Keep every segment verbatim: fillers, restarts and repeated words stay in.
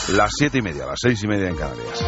Las siete y media, las seis y media en Canarias.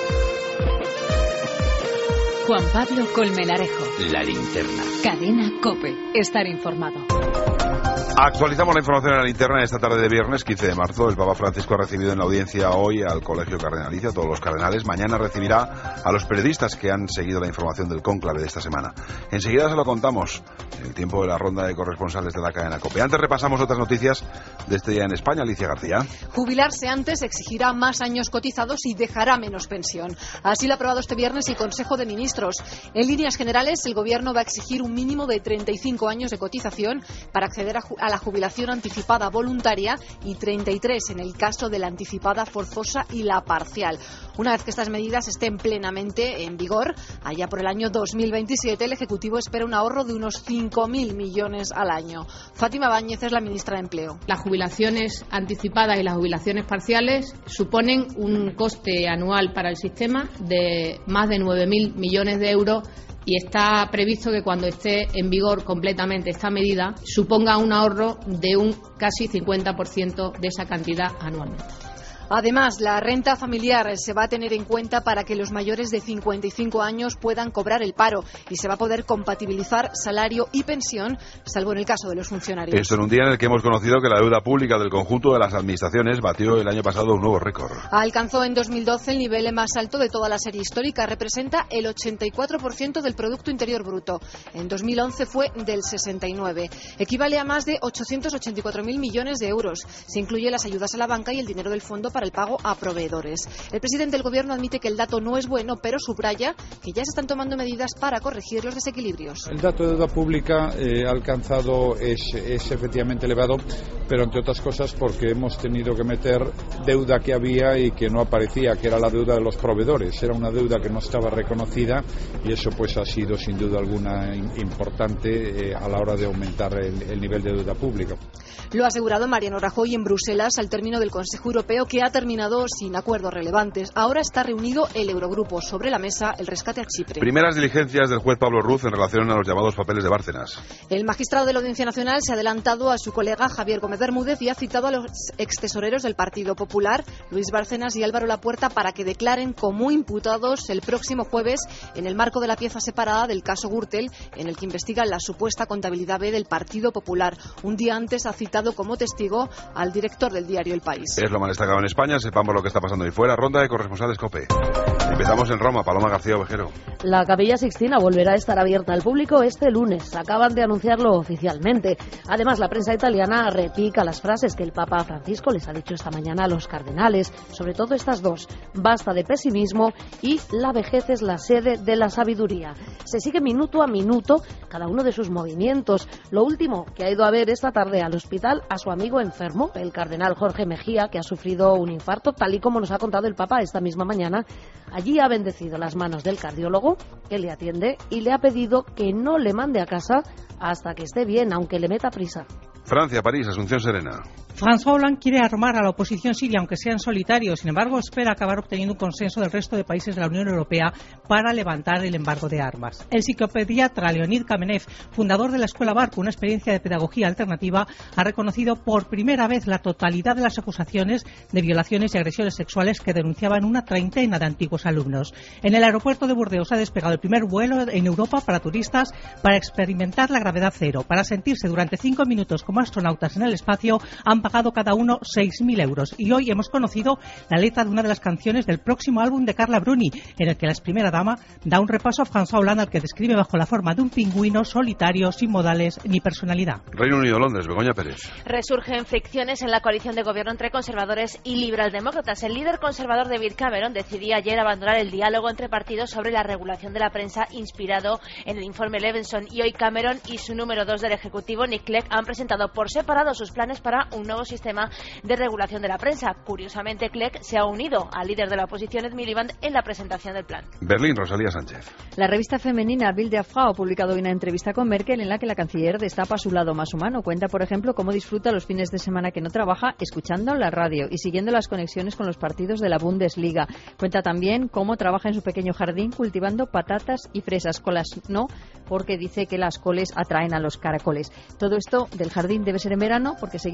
Juan Pablo Colmenarejo. La linterna. Cadena COPE. Estar informado. Actualizamos la información en la linterna esta tarde de viernes quince de marzo. El Papa Francisco ha recibido en la audiencia hoy al Colegio Cardenalicio, a todos los cardenales. Mañana recibirá a los periodistas que han seguido la información del cónclave de esta semana. Enseguida se lo contamos en el tiempo de la ronda de corresponsales de la cadena COPE. Antes repasamos otras noticias de este día en España. Alicia García. Jubilarse antes exigirá más años cotizados y dejará menos pensión. Así lo ha aprobado este viernes el Consejo de Ministros. En líneas generales, el Gobierno va a exigir un mínimo de treinta y cinco años de cotización para acceder a, a la jubilación anticipada voluntaria y treinta y tres en el caso de la anticipada forzosa y la parcial. Una vez que estas medidas estén plenamente en vigor, allá por el año dos mil veintisiete, el Ejecutivo espera un ahorro de unos cinco mil millones al año. Fátima Báñez es la ministra de Empleo. Las jubilaciones anticipadas y las jubilaciones parciales suponen un coste anual para el sistema de más de nueve mil millones de euros. Y está previsto que cuando esté en vigor completamente esta medida suponga un ahorro de un casi cincuenta por ciento de esa cantidad anualmente. Además, la renta familiar se va a tener en cuenta para que los mayores de cincuenta y cinco años puedan cobrar el paro y se va a poder compatibilizar salario y pensión, salvo en el caso de los funcionarios. Esto en un día en el que hemos conocido que la deuda pública del conjunto de las administraciones batió el año pasado un nuevo récord. Alcanzó en dos mil doce el nivel más alto de toda la serie histórica, representa el ochenta y cuatro por ciento del Producto Interior Bruto. En dos mil once fue del sesenta y nueve por ciento. Equivale a más de ochocientos ochenta y cuatro mil millones de euros. Se incluye las ayudas a la banca y el dinero del fondo para el pago a proveedores. El presidente del Gobierno admite que el dato no es bueno, pero subraya que ya se están tomando medidas para corregir los desequilibrios. El dato de deuda pública eh, alcanzado es, es efectivamente elevado, pero entre otras cosas porque hemos tenido que meter deuda que había y que no aparecía, que era la deuda de los proveedores. Era una deuda que no estaba reconocida y eso pues ha sido sin duda alguna importante eh, a la hora de aumentar el, el nivel de deuda pública. Lo ha asegurado Mariano Rajoy en Bruselas al término del Consejo Europeo, que ha terminado sin acuerdos relevantes. Ahora está reunido el Eurogrupo. Sobre la mesa el rescate a Chipre. Primeras diligencias del juez Pablo Ruz en relación a los llamados papeles de Bárcenas. El magistrado de la Audiencia Nacional se ha adelantado a su colega Javier Gómez Bermúdez y ha citado a los extesoreros del Partido Popular, Luis Bárcenas y Álvaro Lapuerta, para que declaren como imputados el próximo jueves en el marco de la pieza separada del caso Gürtel, en el que investigan la supuesta contabilidad B del Partido Popular. Un día antes ha citado como testigo al director del diario El País. Es lo más destacado en España, sepamos lo que está pasando ahí fuera. Ronda de corresponsales COPE. Empezamos en Roma. Paloma García Ovejero. La Capilla Sixtina volverá a estar abierta al público este lunes. Acaban de anunciarlo oficialmente. Además, la prensa italiana repica las frases que el Papa Francisco les ha dicho esta mañana a los cardenales, sobre todo estas dos: basta de pesimismo y la vejez es la sede de la sabiduría. Se sigue minuto a minuto cada uno de sus movimientos. Lo último, que ha ido a ver esta tarde al hospital a su amigo enfermo, el cardenal Jorge Mejía, que ha sufrido un infarto, tal y como nos ha contado el Papa esta misma mañana. Allí ha bendecido las manos del cardiólogo que le atiende y le ha pedido que no le mande a casa hasta que esté bien, aunque le meta prisa. Francia, París, Asunción Serena. François Hollande quiere armar a la oposición siria, aunque sea en solitario. Sin embargo, espera acabar obteniendo un consenso del resto de países de la Unión Europea para levantar el embargo de armas. El psicopediatra Leonid Kamenev, fundador de la Escuela Barco, una experiencia de pedagogía alternativa, ha reconocido por primera vez la totalidad de las acusaciones de violaciones y agresiones sexuales que denunciaban una treintena de antiguos alumnos. En el aeropuerto de Burdeos ha despegado el primer vuelo en Europa para turistas para experimentar la gravedad cero. Para sentirse durante cinco minutos como astronautas en el espacio, han pagado cada uno seis mil euros. Y hoy hemos conocido la letra de una de las canciones del próximo álbum de Carla Bruni, en el que la ex primera dama da un repaso a François Hollande, al que describe bajo la forma de un pingüino solitario, sin modales ni personalidad. Reino Unido, Londres, Begoña Pérez. Resurgen fricciones en la coalición de gobierno entre conservadores y liberaldemócratas. El líder conservador David Cameron decidía ayer abandonar el diálogo entre partidos sobre la regulación de la prensa inspirado en el informe Leveson, y hoy Cameron y su número dos del Ejecutivo, Nick Clegg, han presentado por separado sus planes para un nuevo sistema de regulación de la prensa. Curiosamente, Clegg se ha unido al líder de la oposición, Ed Miliband, en la presentación del plan. Berlín, Rosalía Sánchez. La revista femenina Bild der Frau ha publicado hoy una entrevista con Merkel en la que la canciller destapa su lado más humano. Cuenta, por ejemplo, cómo disfruta los fines de semana que no trabaja escuchando la radio y siguiendo las conexiones con los partidos de la Bundesliga. Cuenta también cómo trabaja en su pequeño jardín cultivando patatas y fresas. Colas no, porque dice que las coles atraen a los caracoles. Todo esto del jardín debe ser en verano, porque seguimos con nieve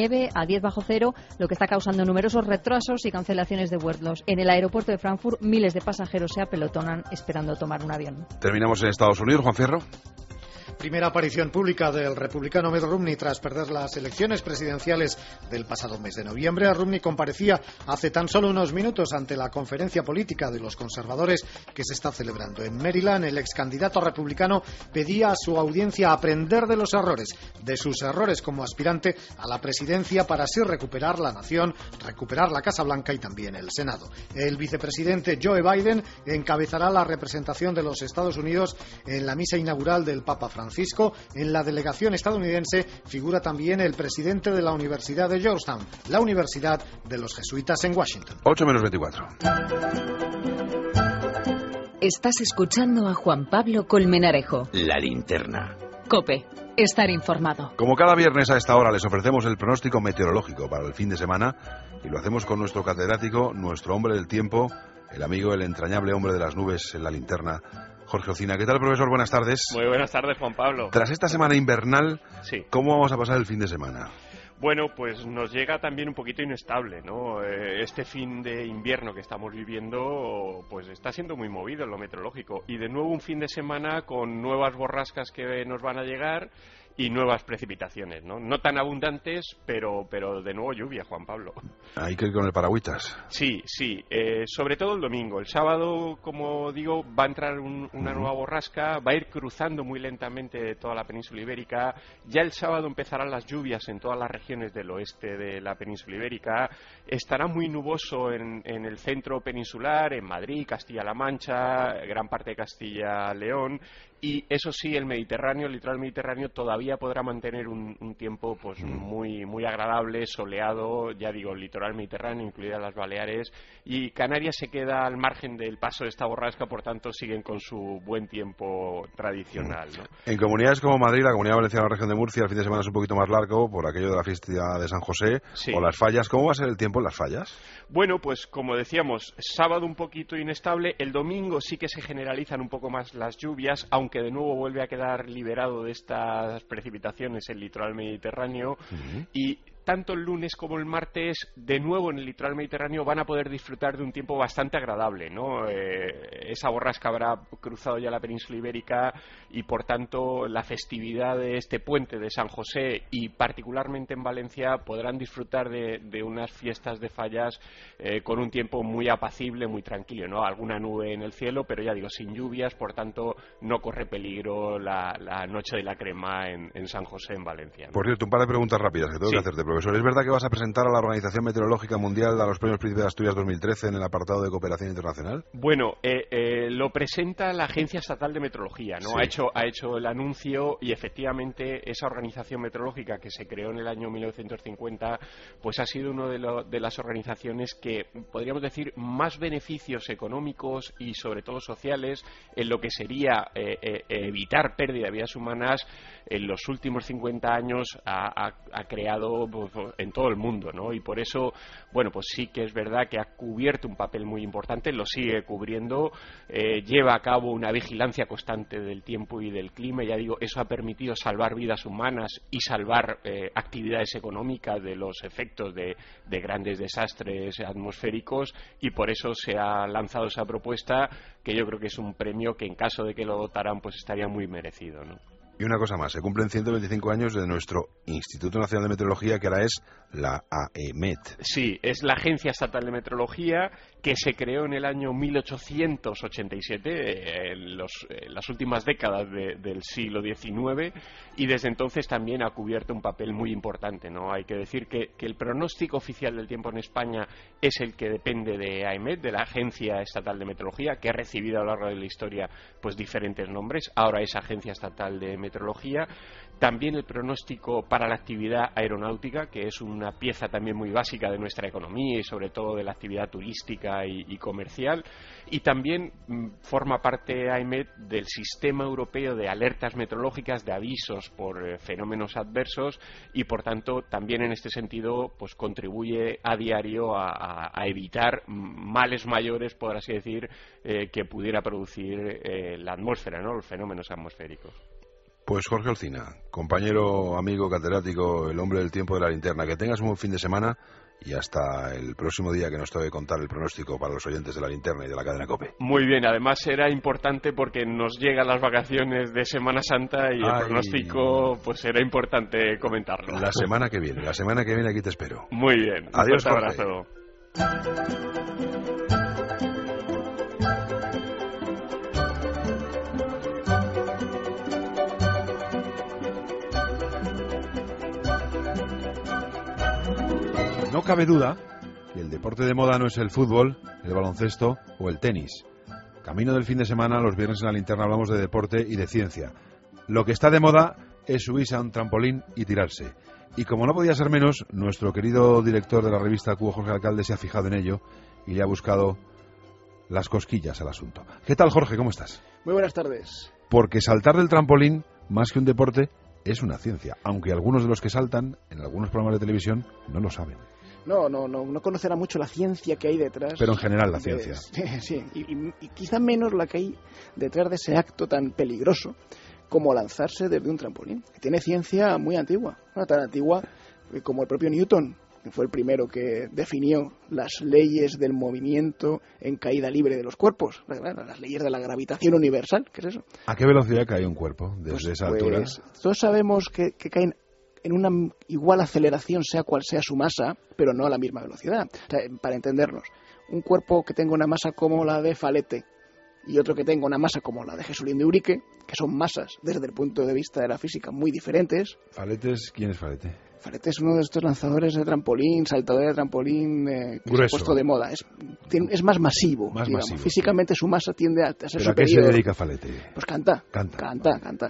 nieve a diez bajo cero, lo que está causando numerosos retrasos y cancelaciones de vuelos. En el aeropuerto de Frankfurt, miles de pasajeros se apelotonan esperando tomar un avión. Terminamos en Estados Unidos, Juan Fierro. Primera aparición pública del republicano Mitt Romney tras perder las elecciones presidenciales del pasado mes de noviembre. Romney comparecía hace tan solo unos minutos ante la conferencia política de los conservadores que se está celebrando en Maryland. El ex candidato republicano pedía a su audiencia aprender de los errores, de sus errores como aspirante a la presidencia para así recuperar la nación, recuperar la Casa Blanca y también el Senado. El vicepresidente Joe Biden encabezará la representación de los Estados Unidos en la misa inaugural del Papa Francisco. En la delegación estadounidense figura también el presidente de la Universidad de Georgetown, la Universidad de los Jesuitas en Washington. ocho menos veinticuatro. Estás escuchando a Juan Pablo Colmenarejo. La linterna. COPE. Estar informado. Como cada viernes a esta hora les ofrecemos el pronóstico meteorológico para el fin de semana y lo hacemos con nuestro catedrático, nuestro hombre del tiempo, el amigo, el entrañable hombre de las nubes en la linterna, Jorge Ocina. ¿Qué tal, profesor? Buenas tardes. Muy buenas tardes, Juan Pablo. Tras esta semana invernal, sí. ¿Cómo vamos a pasar el fin de semana? Bueno, pues nos llega también un poquito inestable, ¿no? Este fin de invierno que estamos viviendo, pues está siendo muy movido en lo meteorológico. Y de nuevo un fin de semana con nuevas borrascas que nos van a llegar y nuevas precipitaciones, ¿no? No tan abundantes, pero pero de nuevo lluvia, Juan Pablo. Hay que ir con el paragüitas. Sí, sí, eh, sobre todo el domingo. El sábado, como digo, va a entrar un, una uh-huh. nueva borrasca, va a ir cruzando muy lentamente toda la península ibérica. Ya el sábado empezarán las lluvias en todas las regiones del oeste de la península ibérica. Estará muy nuboso en, en el centro peninsular, en Madrid, Castilla-La Mancha, gran parte de Castilla-León. Y eso sí, el Mediterráneo, el litoral mediterráneo, todavía podrá mantener un, un tiempo pues muy muy agradable, soleado, ya digo, el litoral mediterráneo, incluidas las Baleares, y Canarias se queda al margen del paso de esta borrasca, por tanto siguen con su buen tiempo tradicional, ¿no? En comunidades como Madrid, la Comunidad Valenciana, la región de Murcia, el fin de semana es un poquito más largo por aquello de la fiesta de San José, sí. O las fallas. ¿Cómo va a ser el tiempo en las fallas? Bueno, pues como decíamos, sábado un poquito inestable, el domingo sí que se generalizan un poco más las lluvias, aunque de nuevo vuelve a quedar liberado de estas precipitaciones el litoral mediterráneo, uh-huh. y tanto el lunes como el martes, de nuevo en el litoral mediterráneo van a poder disfrutar de un tiempo bastante agradable, ¿no? Eh, esa borrasca habrá cruzado ya la península ibérica y, por tanto, la festividad de este puente de San José y particularmente en Valencia podrán disfrutar de, de unas fiestas de fallas eh, con un tiempo muy apacible, muy tranquilo, ¿no? Alguna nube en el cielo, pero ya digo, sin lluvias, por tanto, no corre peligro la, la noche de la crema en, en San José, en Valencia, ¿no? Por cierto, un par de preguntas rápidas que tengo sí. que hacerte, profesor. ¿Es verdad que vas a presentar a la Organización Meteorológica Mundial a los Premios Príncipe de Asturias dos mil trece en el apartado de cooperación internacional? Bueno, eh, eh, lo presenta la Agencia Estatal de Meteorología, ¿no? Sí. Ha hecho, ha hecho el anuncio y efectivamente esa organización meteorológica que se creó en el año mil novecientos cincuenta, pues ha sido una de, lo, de las organizaciones que, podríamos decir, más beneficios económicos y sobre todo sociales en lo que sería eh, eh, evitar pérdida de vidas humanas en los últimos cincuenta años ha, ha, ha creado pues, en todo el mundo, ¿no? Y por eso, bueno, pues sí que es verdad que ha cubierto un papel muy importante, lo sigue cubriendo, eh, lleva a cabo una vigilancia constante del tiempo y del clima, y ya digo, eso ha permitido salvar vidas humanas y salvar eh, actividades económicas de los efectos de, de grandes desastres atmosféricos, y por eso se ha lanzado esa propuesta que yo creo que es un premio que en caso de que lo dotaran pues estaría muy merecido, ¿no? Y una cosa más, se cumplen ciento veinticinco años de nuestro Instituto Nacional de Meteorología, que ahora es la A E M E T. Sí, es la Agencia Estatal de Meteorología, que se creó en el año mil ochocientos ochenta y siete, en, los, en las últimas décadas de, del siglo diecinueve, y desde entonces también ha cubierto un papel muy importante, ¿no? Hay que decir que, que el pronóstico oficial del tiempo en España es el que depende de A E M E T, de la Agencia Estatal de Meteorología, que ha recibido a lo largo de la historia pues diferentes nombres. Ahora es Agencia Estatal de Meteorología. También el pronóstico para la actividad aeronáutica, que es una pieza también muy básica de nuestra economía y sobre todo de la actividad turística y, y comercial, y también mm, forma parte A E M E T del sistema europeo de alertas meteorológicas, de avisos por eh, fenómenos adversos, y por tanto también en este sentido pues contribuye a diario a, a, a evitar males mayores, por así decir, eh, que pudiera producir eh, la atmósfera, ¿no? Los fenómenos atmosféricos. Pues Jorge Alsina, compañero, amigo, catedrático, el hombre del tiempo de la linterna, que tengas un buen fin de semana y hasta el próximo día que nos toque contar el pronóstico para los oyentes de la linterna y de la cadena COPE. Muy bien, además era importante porque nos llegan las vacaciones de Semana Santa y el Ay. pronóstico, pues era importante comentarlo. La semana que viene, la semana que viene aquí te espero. Muy bien, adiós, un fuerte abrazo. No cabe duda que el deporte de moda no es el fútbol, el baloncesto o el tenis. Camino del fin de semana, los viernes en la linterna hablamos de deporte y de ciencia. Lo que está de moda es subirse a un trampolín y tirarse. Y como no podía ser menos, nuestro querido director de la revista Cubo, Jorge Alcalde, se ha fijado en ello y le ha buscado las cosquillas al asunto. ¿Qué tal, Jorge? ¿Cómo estás? Muy buenas tardes. Porque saltar del trampolín, más que un deporte, es una ciencia, aunque algunos de los que saltan en algunos programas de televisión no lo saben. No, no, no, no conocerá mucho la ciencia que hay detrás. Pero en general la ciencia. De, sí, sí y, y, y quizá menos la que hay detrás de ese acto tan peligroso como lanzarse desde un trampolín. Que tiene ciencia muy antigua, no tan antigua como el propio Newton, que fue el primero que definió las leyes del movimiento en caída libre de los cuerpos, las leyes de la gravitación universal. ¿Qué es eso? ¿A qué velocidad cae un cuerpo desde pues, esa altura? Pues, todos sabemos que, que caen en una igual aceleración, sea cual sea su masa, pero no a la misma velocidad. O sea, para entendernos, un cuerpo que tenga una masa como la de Falete y otro que tenga una masa como la de Jesulín de Eurique, que son masas desde el punto de vista de la física muy diferentes. ¿Falete es? ¿Quién es Falete? Falete es uno de estos lanzadores de trampolín, saltadores de trampolín eh, que se ha puesto de moda. Es, tiene, es más masivo, más digamos. masivo. Físicamente su masa tiende a, a ser ¿Pero superior. ¿A qué se dedica Falete? Pues canta. Canta. Canta, canta.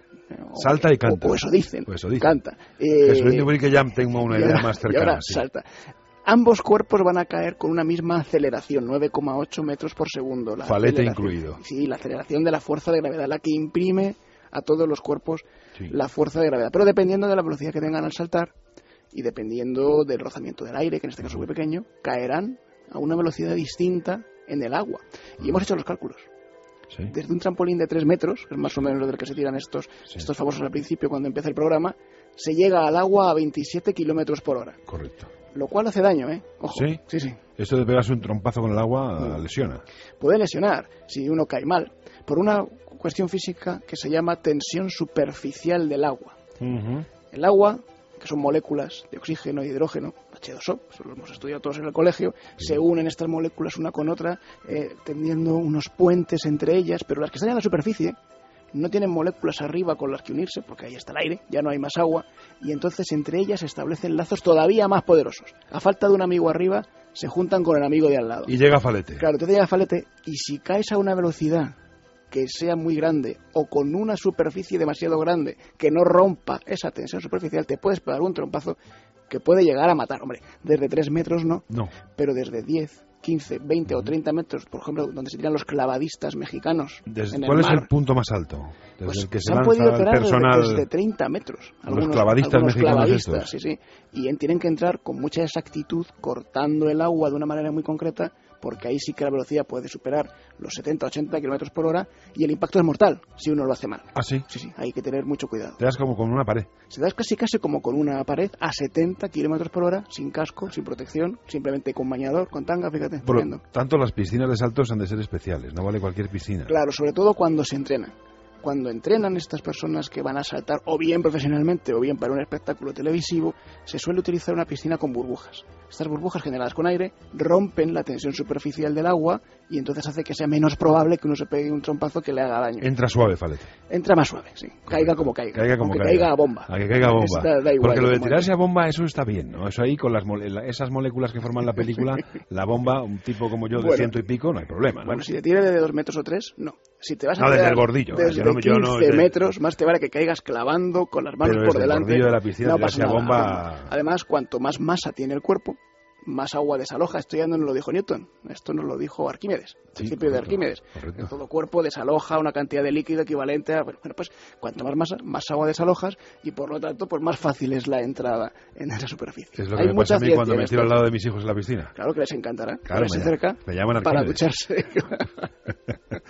O, salta y canta. O, o eso dicen. O eso dicen. Canta. Eh, Jesulín de Eurique ya tengo una idea ahora, más cercana. Y ahora sí. salta. Ambos cuerpos van a caer con una misma aceleración, nueve coma ocho metros por segundo. La Falete incluido. Sí, la aceleración de la fuerza de gravedad, la que imprime a todos los cuerpos sí. la fuerza de gravedad. Pero dependiendo de la velocidad que tengan al saltar y dependiendo del rozamiento del aire, que en este caso es muy pequeño, caerán a una velocidad distinta en el agua. Y hemos hecho los cálculos. Sí. Desde un trampolín de tres metros, que es más o menos lo del que se tiran estos, sí. estos famosos al principio cuando empieza el programa, se llega al agua a veintisiete kilómetros por hora. Correcto. Lo cual hace daño, ¿eh? Ojo. ¿Sí? Sí, sí. Esto de pegarse un trompazo con el agua mm. lesiona. Puede lesionar si uno cae mal, por una cuestión física que se llama tensión superficial del agua. Uh-huh. El agua, que son moléculas de oxígeno y hidrógeno, hache dos o, eso lo hemos estudiado todos en el colegio, sí. se unen estas moléculas una con otra, eh, tendiendo unos puentes entre ellas, pero las que están en la superficie no tienen moléculas arriba con las que unirse, porque ahí está el aire, ya no hay más agua, y entonces entre ellas se establecen lazos todavía más poderosos. A falta de un amigo arriba, se juntan con el amigo de al lado. Y llega Falete. Claro, entonces llega Falete, y si caes a una velocidad que sea muy grande, o con una superficie demasiado grande, que no rompa esa tensión superficial, te puedes pegar un trompazo que puede llegar a matar. Hombre, desde tres metros no, no. pero desde diez, quince, veinte o treinta metros, por ejemplo, donde se tiran los clavadistas mexicanos. Desde, en ¿Cuál el es mar, el punto más alto? Desde pues el que se, se han lanza podido tirar el personal... desde, desde treinta metros. Algunos, los clavadistas algunos mexicanos clavadistas, estos. sí, sí. Y tienen que entrar con mucha exactitud, cortando el agua de una manera muy concreta, porque ahí sí que la velocidad puede superar los setenta, ochenta kilómetros por hora y el impacto es mortal si uno lo hace mal. ¿Ah, sí? Sí, sí, hay que tener mucho cuidado. Te das como con una pared. Se das casi casi como con una pared a setenta kilómetros por hora, sin casco, sin protección, simplemente con bañador, con tanga, fíjate. Por lo tanto, las piscinas de saltos han de ser especiales, no vale cualquier piscina. Claro, sobre todo cuando se entrenan. Cuando entrenan estas personas que van a saltar, o bien profesionalmente o bien para un espectáculo televisivo, se suele utilizar una piscina con burbujas. Estas burbujas generadas con aire rompen la tensión superficial del agua y entonces hace que sea menos probable que uno se pegue un trompazo que le haga daño. Entra suave, Falete. Entra más suave, sí. Caiga como caiga. Caiga como caiga. caiga. caiga a bomba. A que caiga a bomba. Da, da igual, porque lo de como tirarse a bomba, eso está bien, ¿no? Eso ahí con las mole esas moléculas que forman la película, la bomba, un tipo como yo de bueno, ciento y pico, no hay problema, ¿no? Bueno, si te tiras de dos metros o tres, no. Si te vas a no, tirar desde el bordillo. desde yo no, yo no, quince de... metros, más te vale que caigas clavando con las manos Pero por desde delante. El bordillo de la piscina, no pasa nada. Bomba... Además, cuanto más masa tiene el cuerpo, más agua desaloja. Esto ya no nos lo dijo Newton, esto nos lo dijo Arquímedes, sí, principio correcto, de Arquímedes. Correcto. Todo cuerpo desaloja una cantidad de líquido equivalente a... Bueno, pues cuanto más masa, más agua desalojas y por lo tanto pues más fácil es la entrada en esa superficie. Es lo que Hay me pasa a mí cuando me tiro esto. al lado de mis hijos en la piscina. Claro que les encantará. Claro, se cerca me llaman para Arquímedes. ducharse.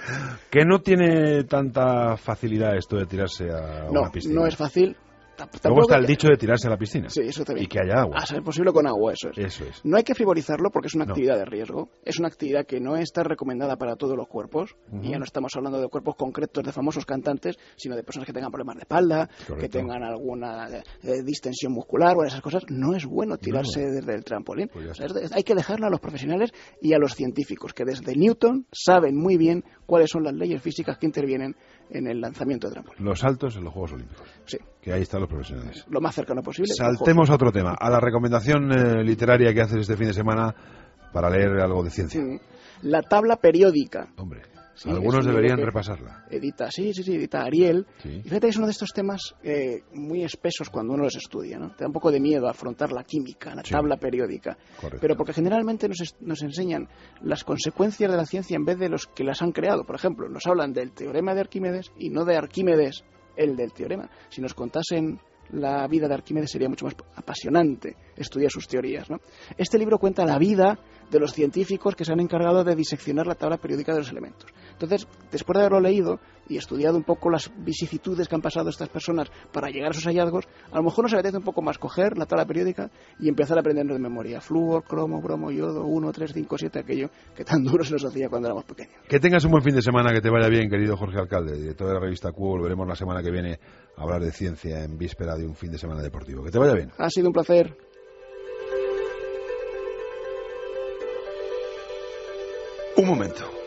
Que no tiene tanta facilidad esto de tirarse a no, una piscina. No es fácil. Luego está el dicho de tirarse a la piscina. Sí, eso también. Y que haya agua. A ser posible con agua, eso es. Eso es. No hay que frivolizarlo porque es una No. actividad de riesgo. Es una actividad que no está recomendada para todos los cuerpos. Uh-huh. Y ya no estamos hablando de cuerpos concretos de famosos cantantes, sino de personas que tengan problemas de espalda, Correcto. que tengan alguna eh, distensión muscular o esas cosas. No es bueno tirarse No. desde el trampolín. Pues O sea, es de- hay que dejarlo a los profesionales y a los científicos, que desde Newton saben muy bien cuáles son las leyes físicas que intervienen en el lanzamiento de trampolín. Los saltos en los Juegos Olímpicos. Sí. Que ahí están los profesionales. Lo más cercano posible. Saltemos a otro tema, a la recomendación eh, literaria que haces este fin de semana para leer algo de ciencia. Sí. La tabla periódica. Hombre, Sí, algunos es un deberían libro que repasarla. Edita, sí, sí, sí, edita Ariel. Sí. Y fíjate que es uno de estos temas eh, muy espesos cuando uno los estudia, ¿no? Te da un poco de miedo afrontar la química, la Sí. tabla periódica. Correcto. Pero porque generalmente nos, es- nos enseñan las consecuencias de la ciencia en vez de los que las han creado. Por ejemplo, nos hablan del teorema de Arquímedes y no de Arquímedes, el del teorema. Si nos contasen la vida de Arquímedes sería mucho más apasionante estudiar sus teorías, ¿no? Este libro cuenta la vida de los científicos que se han encargado de diseccionar la tabla periódica de los elementos. Entonces, después de haberlo leído y estudiado un poco las vicisitudes que han pasado estas personas para llegar a esos hallazgos, a lo mejor nos apetece un poco más coger la tabla periódica y empezar a aprendernos de memoria. Flúor, cromo, bromo, yodo, uno, tres, cinco, siete, aquello que tan duro se nos hacía cuando éramos pequeños. Que tengas un buen fin de semana, que te vaya bien, querido Jorge Alcalde, director de la revista Q. Volveremos la semana que viene a hablar de ciencia en víspera de un fin de semana deportivo. Que te vaya bien. Ha sido un placer. Un momento.